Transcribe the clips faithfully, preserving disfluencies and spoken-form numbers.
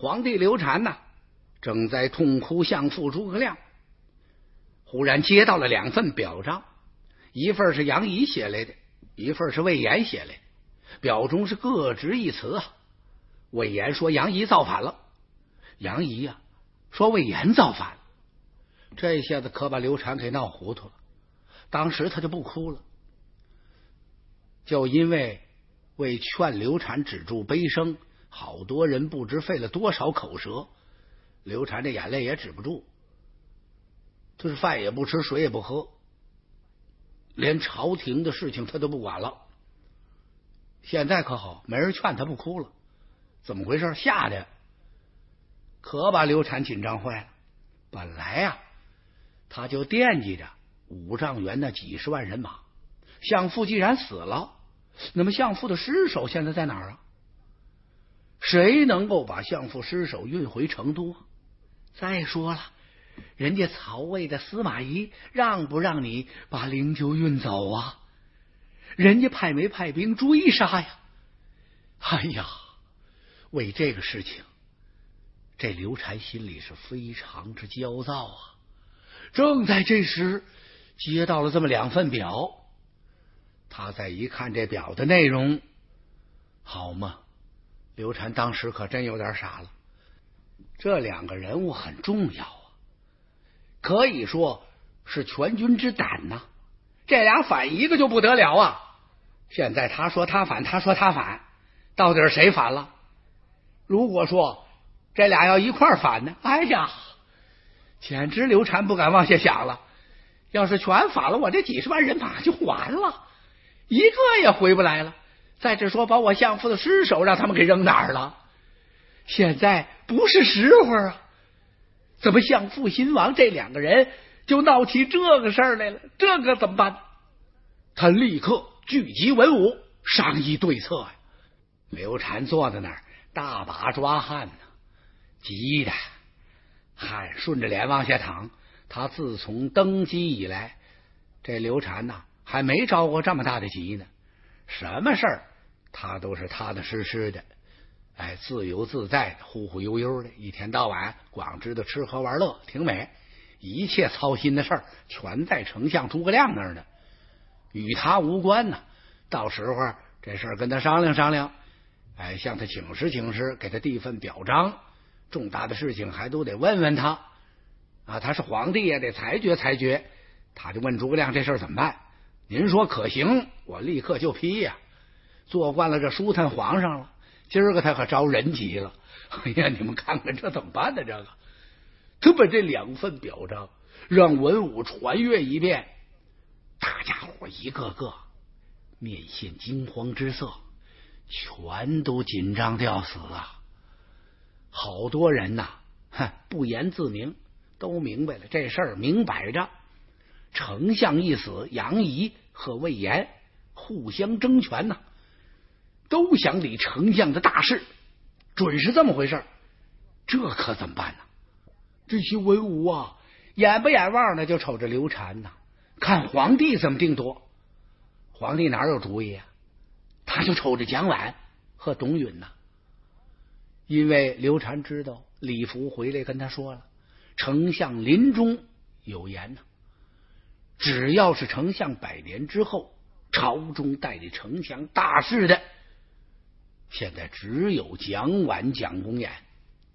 皇帝刘禅呐，正在痛哭相父诸葛亮，忽然接到了两份表彰，一份是杨仪写来的，一份是魏延写来的。表中是各执一词啊。魏延说杨仪造反了，杨仪呀、啊、说魏延造反了。这下子可把刘禅给闹糊涂了。当时他就不哭了，就因为为劝刘禅止住悲声，好多人不知费了多少口舌，刘禅这眼泪也止不住，就是饭也不吃，水也不喝，连朝廷的事情他都不管了。现在可好，没人劝他不哭了，怎么回事？吓得可把刘禅紧张坏了。本来呀、啊，他就惦记着五丈原那几十万人马，相父既然死了，那么相父的尸首现在在哪儿啊？谁能够把相父尸首运回成都啊？再说了，人家曹魏的司马懿让不让你把灵柩运走啊？人家派没派兵追杀呀？哎呀，为这个事情，这刘禅心里是非常之焦躁啊。正在这时，接到了这么两份表，他再一看这表的内容，好嘛，刘禅当时可真有点傻了。这两个人物很重要啊，可以说是全军之胆呐、啊。这俩反一个就不得了啊！现在他说他反，他说他反，到底是谁反了？如果说这俩要一块反呢，哎呀，简直刘禅不敢往下想了。要是全反了，我这几十万人马就完了，一个也回不来了。再者说，把我相父的尸首让他们给扔哪儿了？现在不是时候啊！怎么相父亲王这两个人就闹起这个事儿来了？这个怎么办？他立刻聚集文武，商议对策呀、啊。刘禅坐在那儿，大把抓汗呢，急的汗顺着脸往下淌。他自从登基以来，这刘禅呐、啊、还没着过这么大的急呢。什么事儿他都是踏踏实实的，哎，自由自在的，忽忽悠悠的，一天到晚光知道吃喝玩乐，挺美。一切操心的事儿全在丞相诸葛亮那儿呢，与他无关呢。到时候这事儿跟他商量商量，哎，向他请示请示，给他递份表彰。重大的事情还都得问问他啊，他是皇帝也得裁决裁决。他就问诸葛亮这事儿怎么办？您说可行，我立刻就批呀。做惯了这舒坦皇上了，今儿个他可招人急了。哎呀，你们看看这怎么办呢？这个他把这两份表彰让文武传阅一遍，大家伙一个个面现惊慌之色，全都紧张的要死啊！好多人呐、啊，不言自明，都明白了这事儿明摆着，丞相一死，杨仪和魏延互相争权呐、啊，都想理丞相的大事，准是这么回事。这可怎么办呢？这些文武啊，眼不眼望的就瞅着刘禅呐、啊，看皇帝怎么定夺。皇帝哪有主意啊？他就瞅着蒋琬和董允呐、啊。因为刘禅知道李福回来跟他说了，丞相临终有言呢、啊，只要是丞相百年之后朝中代理丞相大事的，现在只有蒋琬、蒋公彦。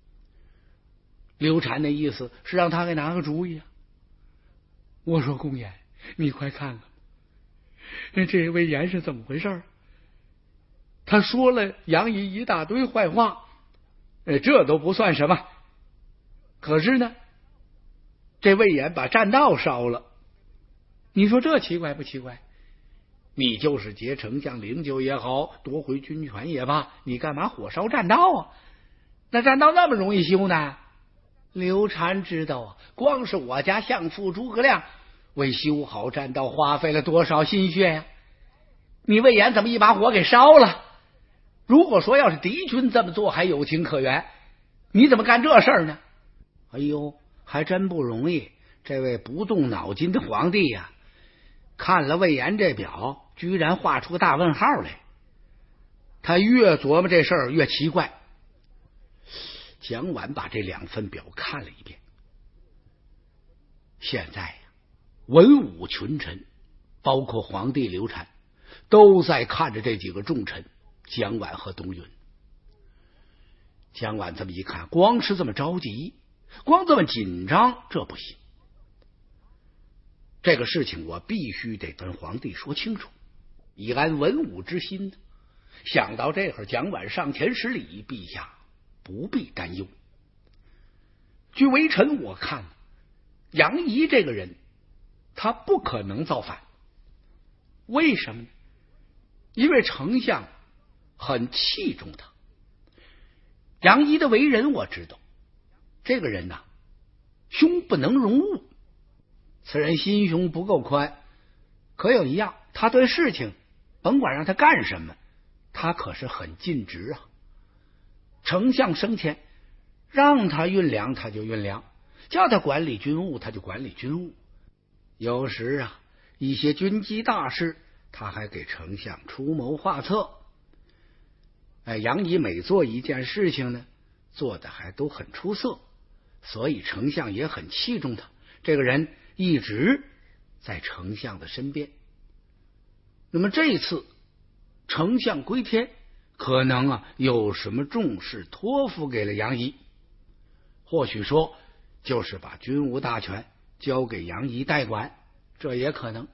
刘禅的意思是让他给拿个主意啊。我说公彦，你快看看这魏延是怎么回事？他说了杨仪一大堆坏话，这都不算什么，可是呢，这魏延把栈道烧了，你说这奇怪不奇怪？你就是劫丞相灵柩也好，夺回军权也罢，你干嘛火烧栈道啊？那栈道那么容易修呢？刘禅知道啊，光是我家相父诸葛亮为修好栈道花费了多少心血呀、啊！你魏延怎么一把火给烧了？如果说要是敌军这么做还有情可原，你怎么干这事儿呢？哎呦，还真不容易。这位不动脑筋的皇帝呀、啊，看了魏延这表，居然画出个大问号来。他越琢磨这事儿越奇怪， 蒋琬把这两份表看了一遍。现在呀，文武群臣，包括皇帝刘禅，都在看着这几个重臣蒋琬和董允。蒋琬这么一看，光是这么着急，光这么紧张，这不行。这个事情我必须得跟皇帝说清楚，以安文武之心。想到这会儿，蒋琬上前施礼：“陛下不必担忧。据微臣我看，杨仪这个人，他不可能造反。为什么呢？因为丞相很器重他。杨仪的为人我知道，这个人呐、啊，胸不能容物。此人心胸不够宽，可有一样，他对事情甭管让他干什么，他可是很尽职啊。丞相生前让他运粮他就运粮，叫他管理军务他就管理军务。有时啊，一些军机大事他还给丞相出谋划策。哎，杨仪每做一件事情呢，做的还都很出色，所以丞相也很器重他。这个人一直在丞相的身边。那么这一次丞相归天，可能啊有什么重事托付给了杨仪，或许说就是把军务大权交给杨仪代管，这也可能。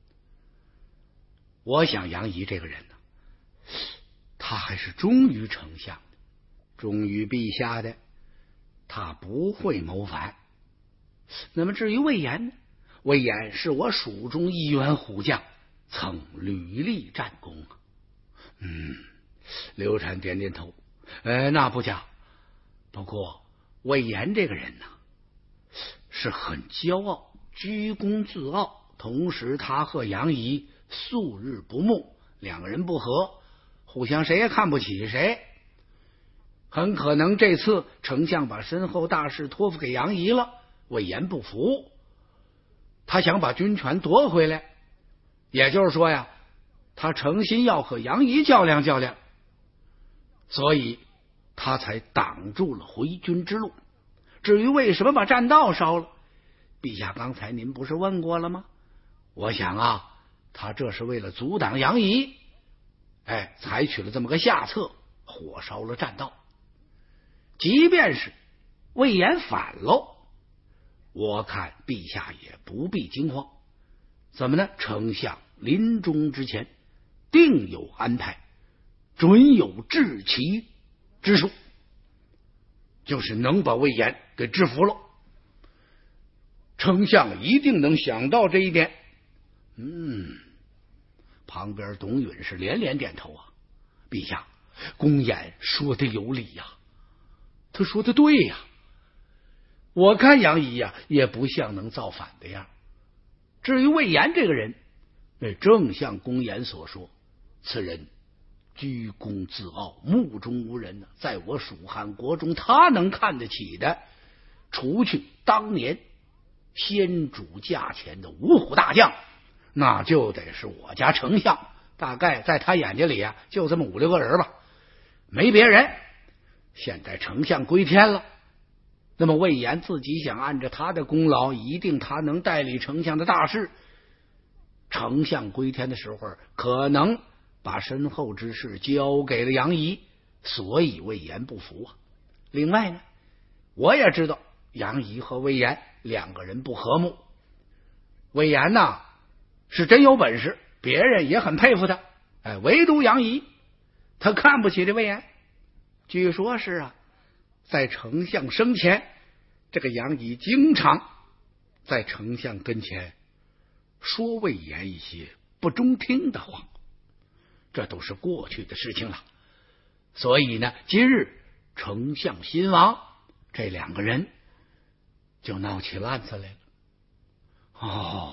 我想杨仪这个人呢，他还是忠于丞相的，忠于陛下的，他不会谋反。那么至于魏延呢？魏延是我蜀中一员虎将，曾屡立战功啊。嗯，刘禅点点头，呃，那不假。不过魏延这个人呢，是很骄傲，居功自傲，同时他和杨仪素日不睦，两个人不和，互相谁也看不起谁。很可能这次丞相把身后大事托付给杨仪了，魏延不服，他想把军权夺回来，也就是说呀，他诚心要和杨仪较量较量，所以他才挡住了回军之路。至于为什么把栈道烧了，陛下刚才您不是问过了吗？我想啊，他这是为了阻挡杨仪，哎，采取了这么个下策，火烧了栈道。即便是魏延反喽，我看陛下也不必惊慌。怎么呢？丞相临终之前定有安排，准有治其之术，就是能把魏延给制服了。丞相一定能想到这一点。嗯，旁边董允是连连点头啊。陛下，公衍说的有理呀、啊，他说的对呀、啊。我看杨仪呀、啊，也不像能造反的样。至于魏延这个人，那正像公衍所说，此人居功自傲，目中无人呢、啊。在我蜀汉国中，他能看得起的，除去当年先主驾前的五虎大将，那就得是我家丞相。大概在他眼睛里啊，就这么五六个人吧，没别人。现在丞相归天了，那么魏延自己想按着他的功劳，一定他能代理丞相的大事。丞相归天的时候，可能把身后之事交给了杨仪，所以魏延不服啊。另外呢，我也知道杨仪和魏延两个人不和睦。魏延呐是真有本事，别人也很佩服他，哎，唯独杨仪他看不起这魏延。据说是啊，在丞相生前，这个杨仪经常在丞相跟前说魏延一些不中听的话，这都是过去的事情了。所以呢，今日丞相新亡，这两个人就闹起烂子来了。哦，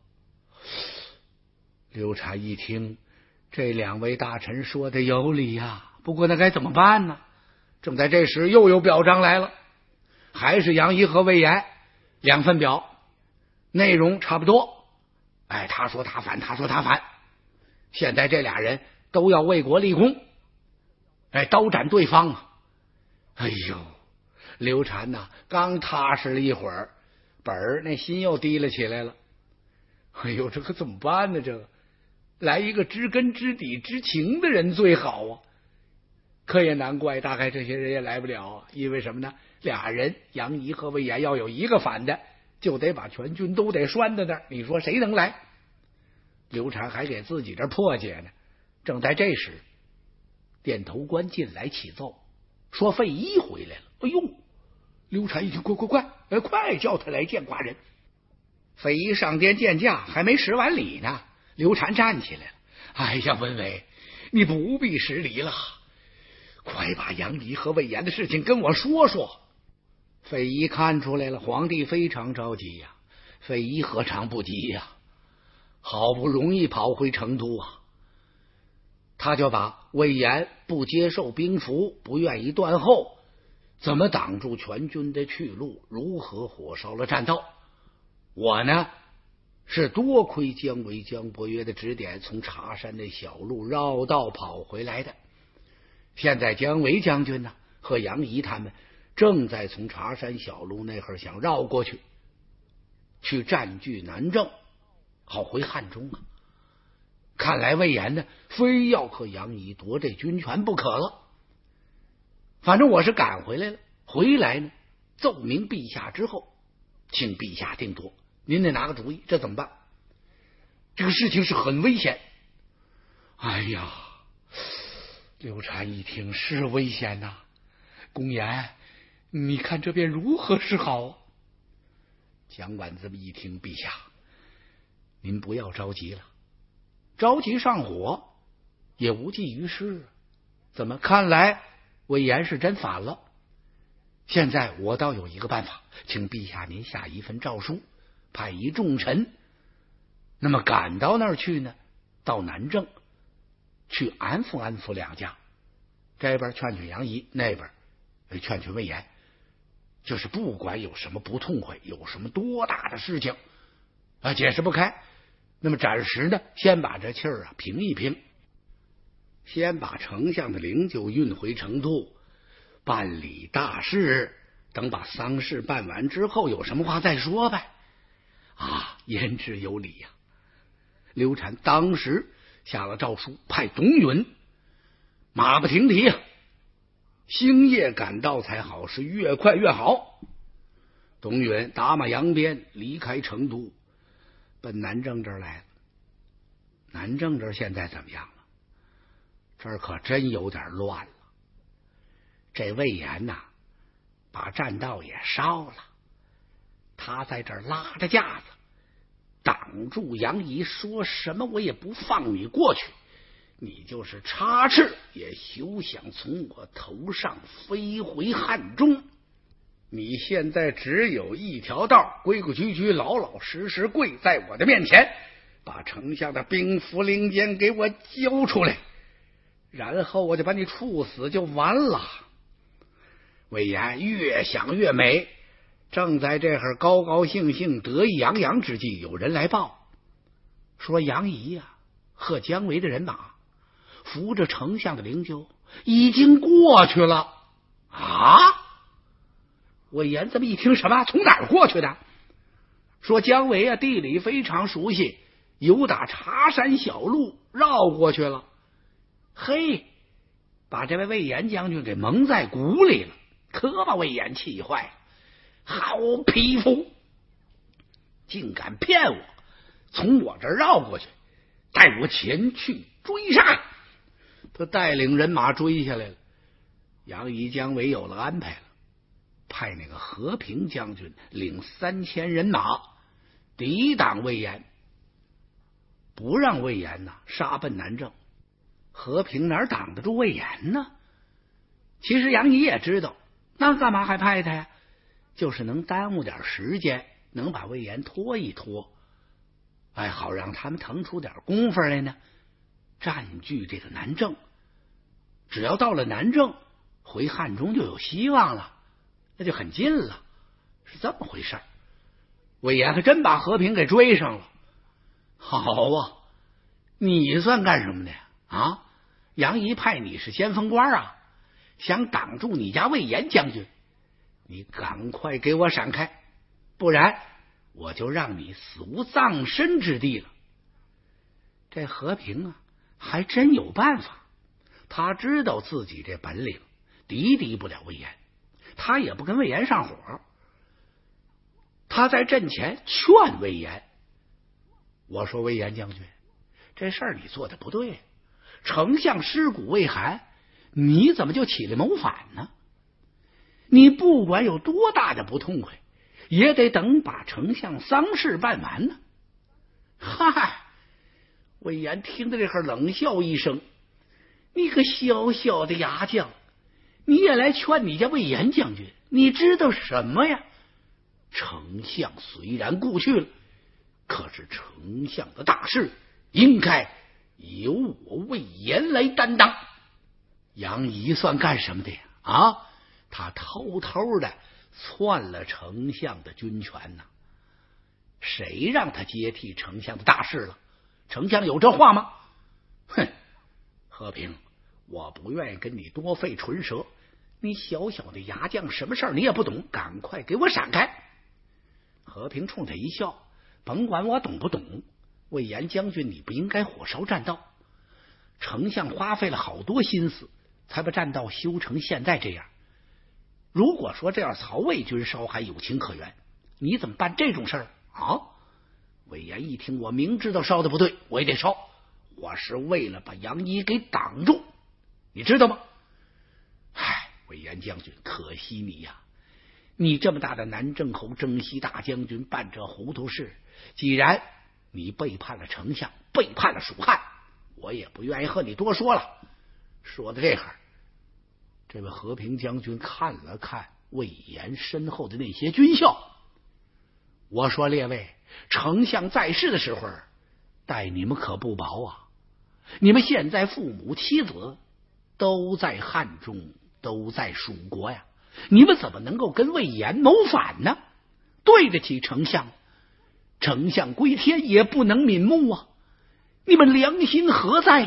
刘禅一听，这两位大臣说的有理呀、啊，不过那该怎么办呢？正在这时，又有表彰来了，还是杨仪和魏延两份表，内容差不多。哎，他说他反，他说他反。现在这俩人都要为国立功，哎，刀斩对方啊！哎呦， 刘禅呐，刚踏实了一会儿，本儿那心又提了起来了。哎呦，这可怎么办呢？这个来一个知根知底知情的人最好啊。可也难怪，大概这些人也来不了啊。因为什么呢？俩人杨仪和魏延要有一个反的，就得把全军都得拴在那儿。你说谁能来？刘禅还给自己这破解呢。正在这时，殿头官进来启奏，说费祎回来了。哎呦！刘禅一听，快快快，哎，快叫他来见寡人。费祎上殿见驾，还没施完礼呢，刘禅站起来了。哎呀，文伟，你不必施礼了，快把杨仪和魏延的事情跟我说说。费祎看出来了，皇帝非常着急呀、啊。费祎何尝不急呀、啊？好不容易跑回成都啊，他就把魏延不接受兵符，不愿意断后，怎么挡住全军的去路，如何火烧了栈道。我呢是多亏姜维、姜伯约的指点，从茶山的小路绕道跑回来的。现在姜维将军呢和杨仪他们正在从茶山小路那会儿想绕过去，去占据南郑，好回汉中啊。看来魏延呢非要和杨仪夺这军权不可了。反正我是赶回来了，回来呢奏明陛下之后，请陛下定夺。您得拿个主意，这怎么办？这个事情是很危险。哎呀，刘禅一听是危险呐、啊，公言，你看这便如何是好？蒋琬这么一听，陛下，您不要着急了，着急上火也无济于事。怎么看来魏延是真反了？现在我倒有一个办法，请陛下您下一份诏书，派一重臣，那么赶到那儿去呢，到南郑去安抚安抚两家，这边劝劝杨仪，那边劝劝魏延，就是不管有什么不痛快，有什么多大的事情啊解释不开，那么暂时呢先把这气儿啊平一平，先把丞相的灵柩运回成都办理大事，等把丧事办完之后有什么话再说呗。啊，言之有理呀、啊！刘禅当时下了诏书，派董允马不停蹄啊，星夜赶到才好，是越快越好。董允打马扬鞭离开成都，奔南郑这儿来了。南郑这儿现在怎么样了？这儿可真有点乱了。这魏延呐、啊，把栈道也烧了，他在这儿拉着架子挡住杨仪，说什么我也不放你过去，你就是插翅也休想从我头上飞回汉中。你现在只有一条道，规规矩矩老老实实跪在我的面前，把丞相的兵符令箭给我交出来，然后我就把你处死就完了。魏延越想越美，正在这会儿高高兴兴得意洋洋之际，有人来报说杨仪呀、啊、和姜维的人马扶着丞相的灵柩已经过去了啊！魏延这么一听，什么？从哪儿过去的？说姜维啊地理非常熟悉，由打茶山小路绕过去了。嘿，把这位魏延将军给蒙在鼓里了，可把魏延气坏了。好匹夫，竟敢骗我，从我这儿绕过去，带我前去追杀。他带领人马追下来了。杨仪、姜维有了安排了，派那个和平将军领三千人马抵挡魏延，不让魏延呐杀奔南郑。和平哪挡得住魏延呢？其实杨仪也知道，那干嘛还派他呀？就是能耽误点时间，能把魏延拖一拖，哎，好让他们腾出点功夫来呢，占据这个南郑。只要到了南郑，回汉中就有希望了，那就很近了，是这么回事。魏延还真把和平给追上了。好啊，你算干什么的呀？啊，杨仪派你是先锋官啊，想挡住你家魏延将军。 你赶快给我闪开，不然我就让你死无葬身之地了。这和平啊，还真有办法。他知道自己这本领敌敌不了魏延，他也不跟魏延上火。他在阵前劝魏延，我说魏延将军，这事儿你做的不对，丞相尸骨未寒，你怎么就起来谋反呢？你不管有多大的不痛快，也得等把丞相丧事办完呢。嗨，魏延听到这会儿冷笑一声，你个小小的牙将，你也来劝你家魏延将军，你知道什么呀？丞相虽然故去了，可是丞相的大事应该由我魏延来担当。杨仪算干什么的呀？啊，他偷偷的篡了丞相的军权呢。谁让他接替丞相的大事了？丞相有这话吗？哼，和平，我不愿意跟你多费唇舌，你小小的牙将，什么事儿你也不懂，赶快给我闪开。和平冲他一笑，甭管我懂不懂，魏延将军你不应该火烧栈道。丞相花费了好多心思才把栈道修成现在这样，如果说这样曹魏军烧还有情可原，你怎么办这种事儿啊？魏延一听，我明知道烧的不对，我也得烧，我是为了把杨仪给挡住，你知道吗？唉，魏延将军，可惜你呀，你这么大的南郑侯征西大将军办这糊涂事，既然你背叛了丞相，背叛了蜀汉，我也不愿意和你多说了。说到这会儿，这位和平将军看了看魏延身后的那些军校，我说列位，丞相在世的时候待你们可不薄啊！你们现在父母妻子都在汉中，都在蜀国呀，你们怎么能够跟魏延谋反呢？对得起丞相，丞相归天也不能瞑目啊！你们良心何在？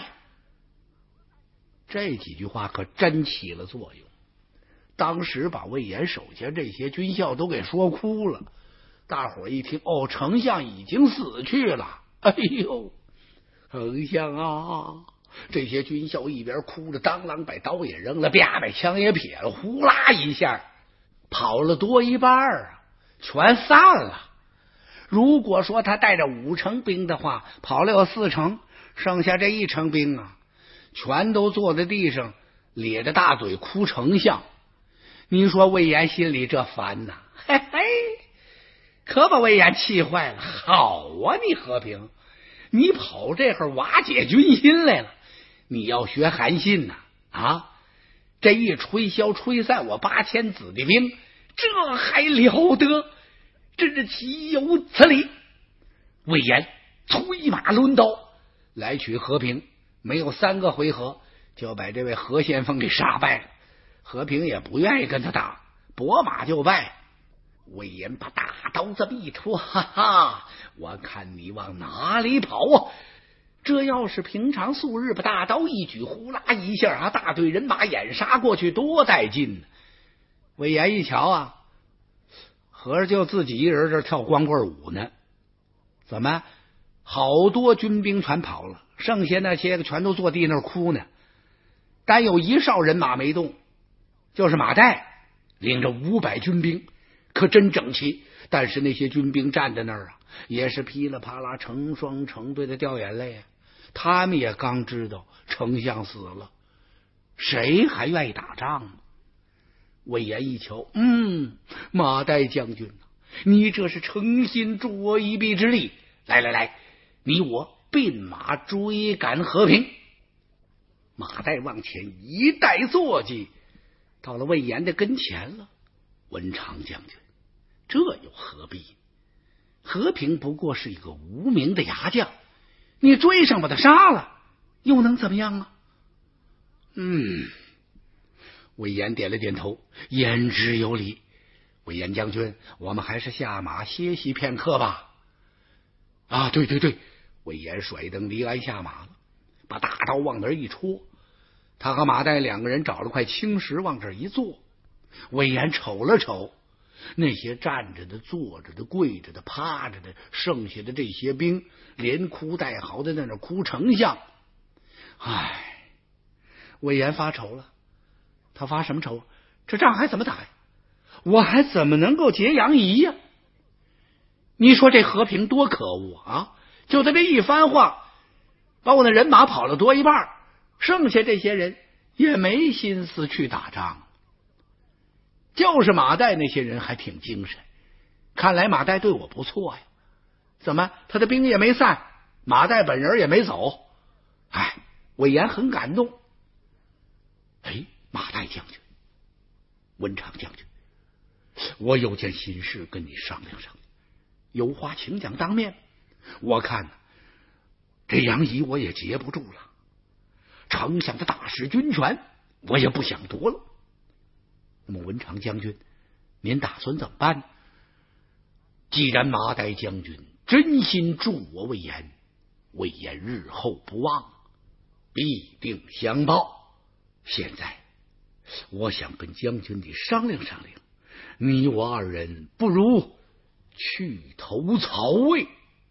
这几句话可真起了作用，当时把魏延手下这些军校都给说哭了。大伙一听，哦，丞相已经死去了，哎呦，丞相啊！这些军校一边哭着，当啷把刀也扔了，啪把枪也撇了，呼啦一下跑了多一半啊，全散了。如果说他带着五成兵的话，跑了有四成，剩下这一成兵啊，全都坐在地上咧着大嘴哭丞相。你说魏延心里这烦呐，嘿嘿，可把魏延气坏了。好啊，你和平，你跑这会儿瓦解军心来了，你要学韩信呐啊！这一吹箫吹散我八千子弟兵，这还了得？真是岂有此理！魏延催马抡刀来取和平，没有三个回合就把这位何先锋给杀败了。和平也不愿意跟他打，拨马就败。魏延把大刀这么一戳，哈哈，我看你往哪里跑啊！这要是平常素日把大刀一举，呼啦一下啊，大队人马掩杀过去，多带劲呢！魏延一瞧啊，合着就自己一人这跳光棍舞呢。怎么好多军兵全跑了，剩下那些个全都坐地那儿哭呢。但有一哨人马没动，就是马岱领着五百军兵，可真整齐。但是那些军兵站在那儿啊，也是噼里啪啦成双成对的掉眼泪啊。他们也刚知道丞相死了，谁还愿意打仗呢？魏延一瞧，嗯，马岱将军，你这是诚心助我一臂之力。来来来，你我并马追赶和平。马岱往前一带坐骑，到了魏延的跟前了。文长将军，这又何必？和平不过是一个无名的牙将，你追上把他杀了，又能怎么样啊？嗯，魏延点了点头，言之有理。魏延将军，我们还是下马歇息片刻吧。啊，对对对，魏延甩蹬离鞍下马了，把大刀往那儿一戳。他和马岱两个人找了块青石往这儿一坐。魏延瞅了瞅， 那些站着的、坐着的、跪着的、趴着的，剩下的这些兵，连哭带嚎的在那哭丞相。唉，魏延发愁了。他发什么愁？这仗还怎么打呀？我还怎么能够劫杨仪呀？你说这和平多可恶啊！就他这一番话，把我的人马跑了多一半，剩下这些人也没心思去打仗。就是马岱那些人还挺精神，看来马岱对我不错呀。怎么他的兵也没散，马岱本人也没走？哎，魏延很感动。哎，马岱将军，文长将军，我有件心事跟你商量商量，有话请讲当面。我看呢，这杨仪我也截不住了，丞相的大使军权我也不想夺了。那么文长将军，您打算怎么办呢？既然马岱将军真心助我魏延，魏延日后不忘，必定相报。现在我想跟将军你商量商量，你我二人不如去投曹魏。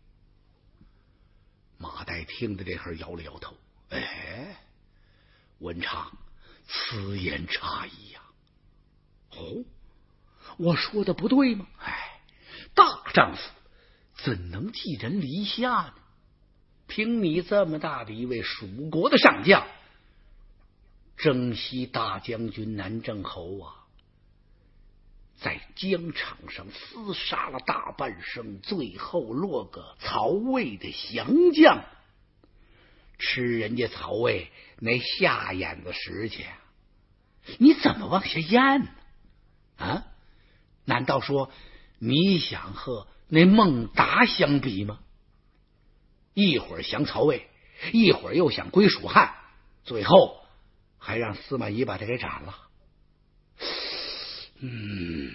马岱听的这会儿摇了摇头，哎，文长，此言差矣呀。哦，我说的不对吗？哎，大丈夫怎能寄人篱下呢？凭你这么大的一位蜀国的上将，征西大将军南郑侯啊，在疆场上厮杀了大半生，最后落个曹魏的降将，吃人家曹魏那下眼子食去，你怎么往下咽呢？啊？难道说你想和那孟达相比吗？一会儿降曹魏，一会儿又想归蜀汉，最后还让司马懿把他给斩了。嗯，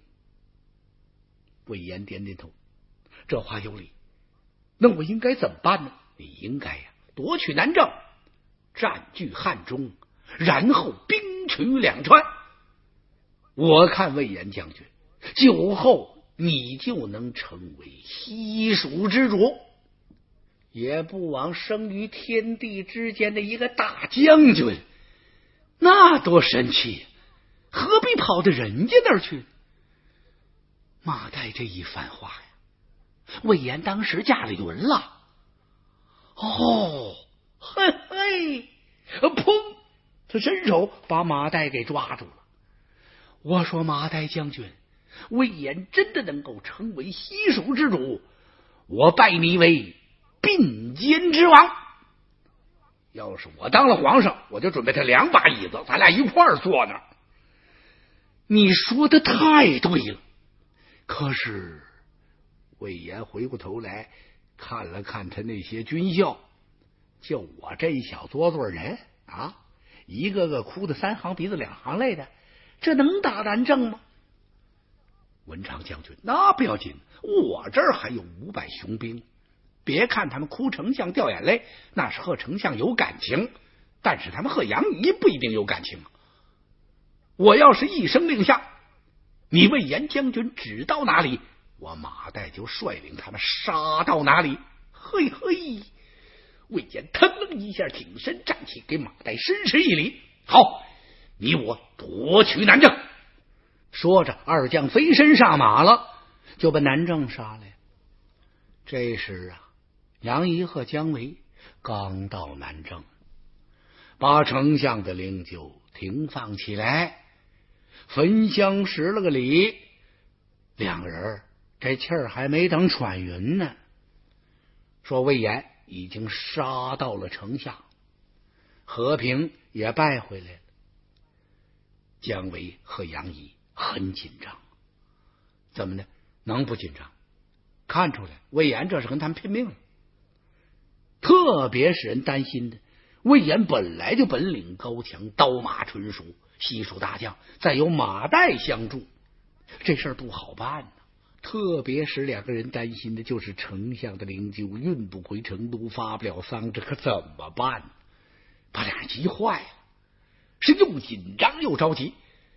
魏延点点头，这话有理。那我应该怎么办呢？你应该呀、啊，夺取南郑，占据汉中，然后兵取两川。我看魏延将军酒后你就能成为西蜀之主，也不枉生于天地之间的一个大将军，那多神气，何必跑到人家那儿去？马岱这一番话呀，魏延当时驾了云了。哦，嘿嘿，砰！他伸手把马岱给抓住了。我说马岱将军，魏延真的能够成为西蜀之主，我拜你为并肩之王。要是我当了皇上，我就准备他两把椅子，咱俩一块儿坐那儿。你说的太对了。可是魏延回过头来看了看他那些军校，就我这一小撮撮人啊，一个个哭得三行鼻子两行泪的，这能打南郑吗？文长将军，那不要紧，我这儿还有五百雄兵。别看他们哭丞相掉眼泪，那是和丞相有感情，但是他们和杨仪不一定有感情。我要是一声令下，你魏延将军指到哪里，我马岱就率领他们杀到哪里。嘿嘿，魏延腾楞一下挺身站起，给马岱深施一礼。好，你我夺取南郑。说着，二将飞身上马了，就把南郑杀来。这时啊，杨仪和姜维刚到南郑，把丞相的灵柩停放起来，焚香施了个礼。两人这气儿还没等喘匀呢，说魏延已经杀到了城下，和平也败回来了。姜维和杨仪很紧张，怎么呢？能不紧张？看出来魏延这是跟他们拼命了。特别使人担心的，魏延本来就本领高强，刀马纯熟，西蜀大将，再有马岱相助，这事儿不好办呢。特别使两个人担心的就是丞相的灵柩运不回成都，发不了丧，这可怎么办呢？把俩人急坏了，是又紧张又着急。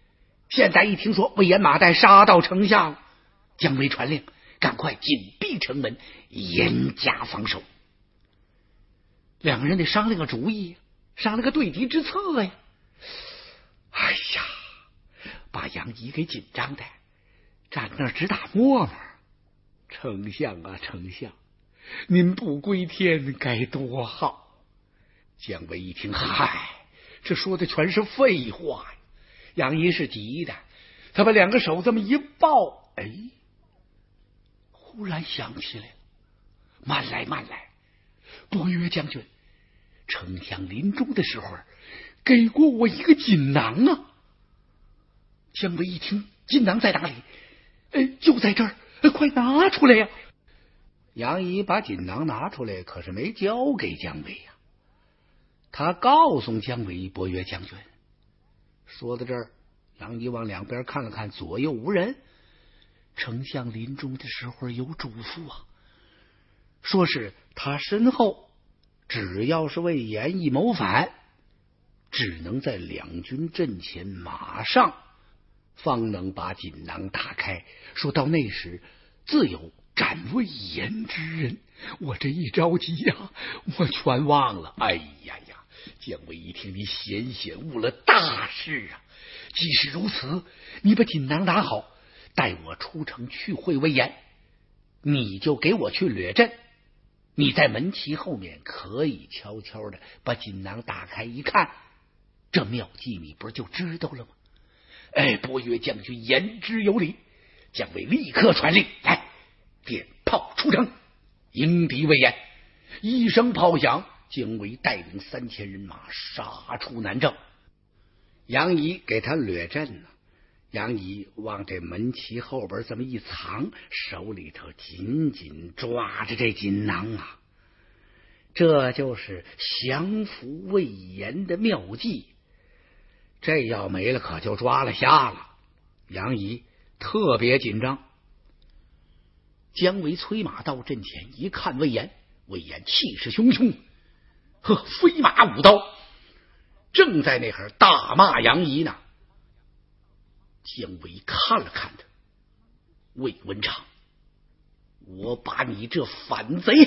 现在一听说魏延马岱杀到城下，姜维传令，赶快紧闭城门，严加防守。两个人得商量个主意，商量个对敌之策呀。哎呀，把杨仪给紧张的站那儿直打沫沫。丞相啊，丞相，您不归天该多好！姜维一听，嗨，这说的全是废话呀。杨仪是急的，他把两个手这么一抱，哎，忽然想起来了，慢来慢来，伯约将军，丞相临终的时候给过我一个锦囊啊！姜维一听，锦囊在哪里？哎，就在这儿，快拿出来呀！杨仪把锦囊拿出来，可是没交给姜维呀。他告诉姜维，伯约将军，说到这儿，杨仪往两边看了看，左右无人。丞相临终的时候有嘱咐啊，说是他身后只要是魏延一谋反，只能在两军阵前马上方能把锦囊打开，说到那时自有斩魏延之人。我这一着急呀，我全忘了。哎呀呀！姜维一听，你险险误了大事啊！即使如此，你把锦囊拿好，待我出城去会魏延，你就给我去掠阵。你在门旗后面可以悄悄的把锦囊打开一看，这妙计你不是就知道了吗？哎，伯约将军言之有理。姜维立刻传令，来，点炮出城，迎敌魏延。一声炮响，姜维带领三千人马杀出南郑。杨仪给他掠阵呢，杨仪往这门旗后边这么一藏，手里头紧紧抓着这锦囊啊，这就是降服魏延的妙计。这要没了，可就抓了瞎了。杨仪特别紧张。姜维催马到阵前一看，魏延，魏延气势汹汹，呵，飞马舞刀，正在那会儿大骂杨仪呢。姜维看了看他，魏文长，我把你这反贼！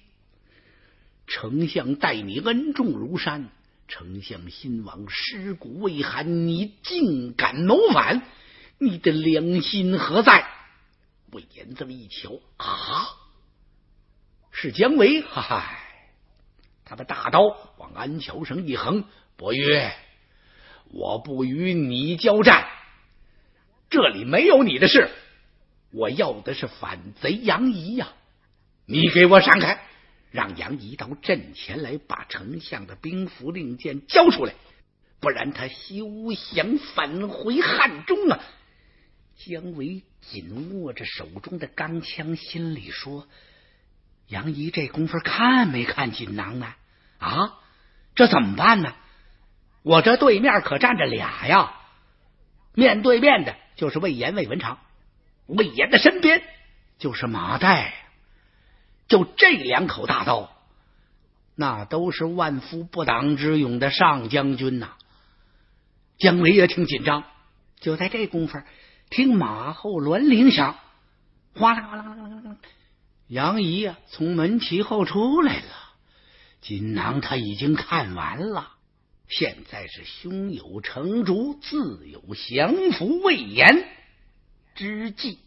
丞相待你恩重如山，丞相心亡，尸骨未寒，你竟敢谋反，你的良心何在？魏延这么一瞧，啊，是姜维，哈哈！他把大刀往鞍桥上一横，伯约，我不与你交战，这里没有你的事，我要的是反贼杨仪呀！你给我闪开，让杨仪到阵前来，把丞相的兵符令箭交出来，不然他休想返回汉中啊！姜维紧握着手中的钢枪，心里说：杨仪这功夫看没看锦囊呢？啊，这怎么办呢？我这对面可站着俩呀，面对面的就是魏延、魏文长，魏延的身边就是马岱，就这两口大刀，那都是万夫不挡之勇的上将军呐、啊。姜维也挺紧张。就在这功夫，听马后銮铃响，哗啦哗啦哗啦哗啦，杨仪啊从门旗后出来了。锦囊他已经看完了，现在是胸有成竹，自有降服魏延之计。